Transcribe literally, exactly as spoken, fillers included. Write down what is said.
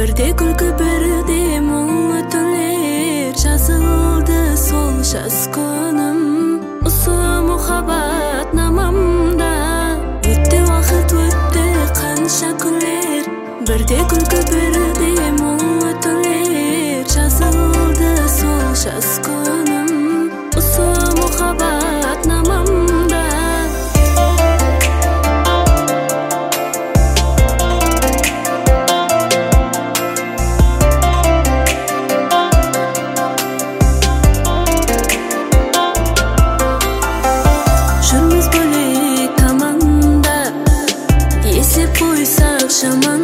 Birde күлкі бірде мұң өтілер, жазылды сол жас күнім. Осы мұхаббат намамда өтті уақыт, өтті қанша күндер. Бірде күлкі бірде мұң өтілер, жазылды сол жас күнім. Осы мұхаббат намамда. Жүрміз бөлек команда, есеп қойсақ жаман